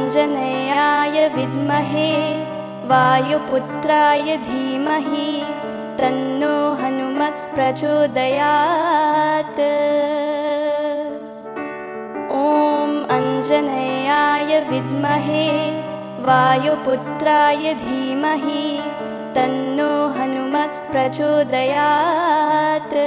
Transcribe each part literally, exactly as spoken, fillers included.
आञ्जनेयाय विद्महे वायुपुत्राय धीमहि तन्नो हनुमत् प्रचोदयात्। ॐ आञ्जनेयाय विद्महे वायुपुत्राय धीमहि तन्नो हनुमत् प्रचोदयात्।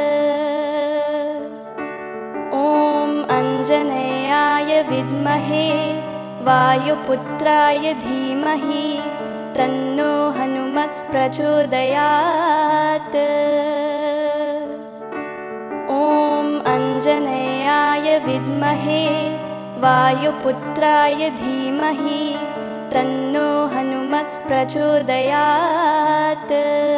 ॐ आञ्जनेयाय विद्महे वायुपुत्राय धीमहि तन्नो हनुमत् प्रचोदयात्। ॐ आञ्जनेयाय विद्महे वायुपुत्राय धीमहि तन्नो हनुमत् प्रचोदयात्।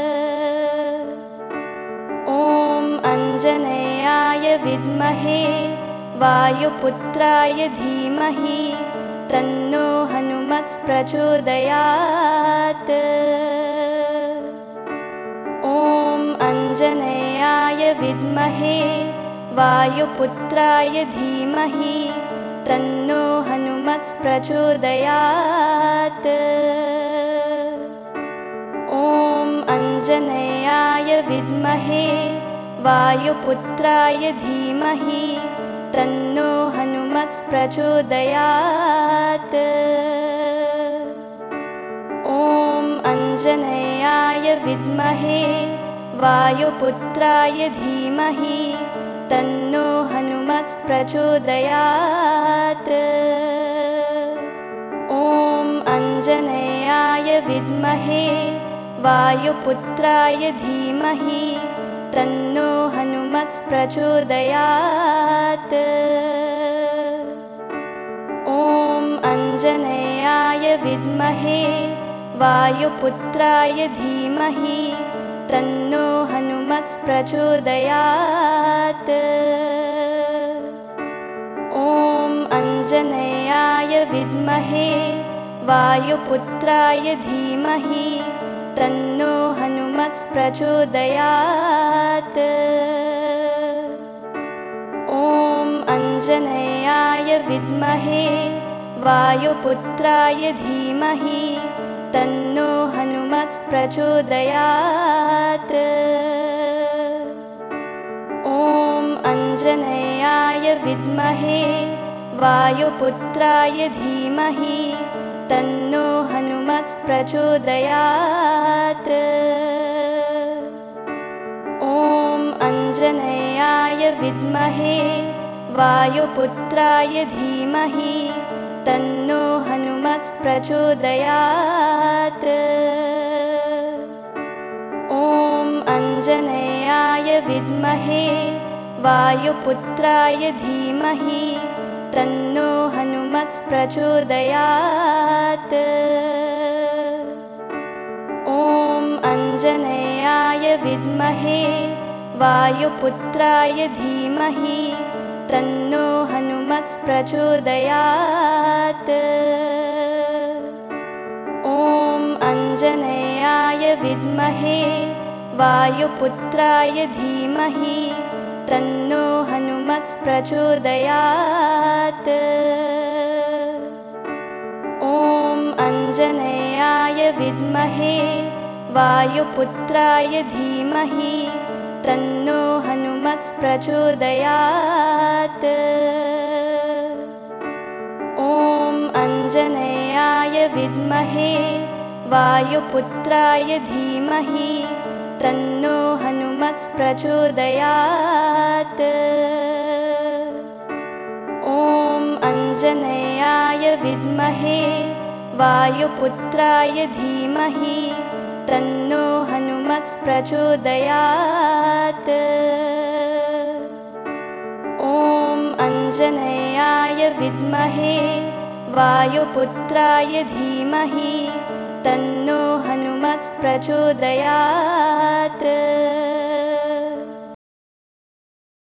ॐ आञ्जनेयाय विद्महे वायुपुत्राय धीमहि तन्नो हनुमत् प्रचोदयात्। ॐ आञ्जनेयाय विद्महे वायुपुत्राय धीमहि तन्नो हनुमत् प्रचोदयात्। ॐ आञ्जनेयाय विद्महे वायुपुत्राय धीमहि तन्नो हनुमत् प्रचोदयात्। ॐ आञ्जनेयाय विद्महे वायुपुत्राय धीमहि तन्नो हनुमत् प्रचोदयात्। ॐ आञ्जनेयाय विद्महे वायुपुत्राय धीमहि तन्नो हनुमत् प्रचोदयात्। ॐ आञ्जनेयाय विद्महे वायुपुत्राय धीमहि तन्नो हनुमत् प्रचोदयात्। ॐ आञ्जनेयाय विद्महे वायुपुत्राय धीमहि तन्नो हनुमत् प्रचोदयात्। ॐ आञ्जनेयाय विद्महे वायुपुत्राय धीमहि तन्नो हनुमत् प्रचोदयात्। ॐ आञ्जनेयाय विद्महे वायुपुत्राय धीमहि तन्नो हनुमत् प्रचोदयात्। ॐ आञ्जनेयाय विद्महे वायुपुत्राय धीमहि तन्नो हनुमत् प्रचोदयात्। ॐ आञ्जनेयाय विद्महे वायुपुत्राय धीमहि तन्नो हनुमत् प्रचोदयात्। ॐ आञ्जनेयाय विद्महे वायुपुत्राय धीमहि तन्नो हनुमत् प्रचोदयात्। ॐ आञ्जनेयाय विद्महे वायुपुत्राय धीमहि तन्नो हनुमत् प्रचोदयात्। ॐ आञ्जनेयाय विद्महे वायुपुत्राय धीमहि तन्नो हनुमत् प्रचोदयात्। ॐ आञ्जनेयाय विद्महे वायुपुत्राय धीमहि तन्नो हनुमत् प्रचोदयात्। ॐ आञ्जनेयाय विद्महे वायुपुत्राय धीमहि तन्नो हनुमत् प्रचोदयात्। ॐ आञ्जनेयाय विद्महे वायुपुत्राय धीमहि तन्नो हनुमत् प्रचोदयात्।